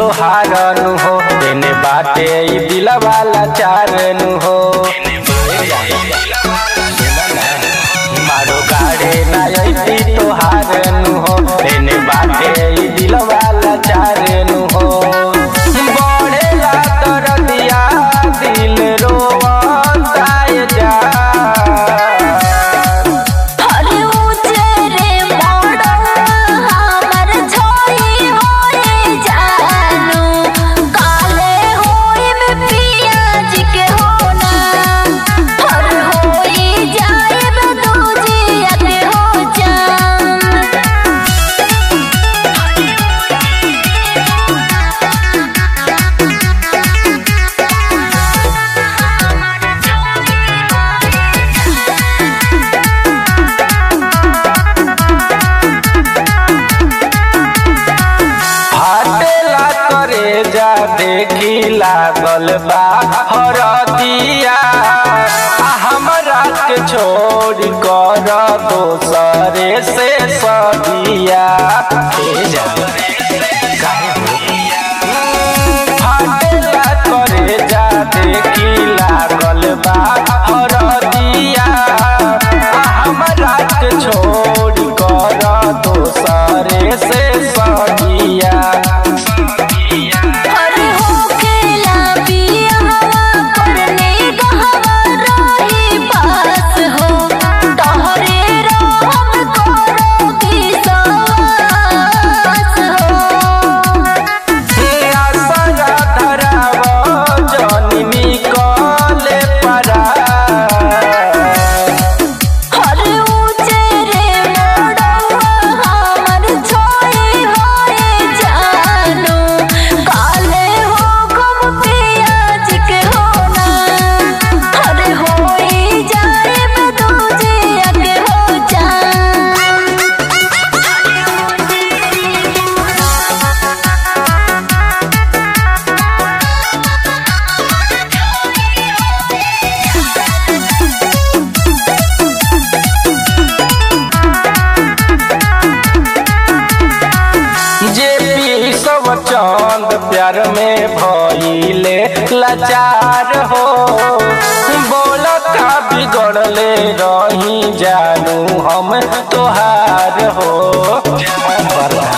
तोहार नु हो देने बाटे दिल वाला चार नु हो मारो गाड़े ना तोहार नु हो देने बाटे दिल वाला चार नु हो बढ़ेला दर्दिया दिल रोता जा देखी लागल बा हरदिया हमरा के छोड़ कर दोसरे से सदिया फाटेला करे जा देखी लागल बा हरदिया हमरा के छोड़ कर दोसरे से सदिया चंद प्यार में भइले लाचार हो बोल का बिगड़ले रही जानू हम तोहार हो।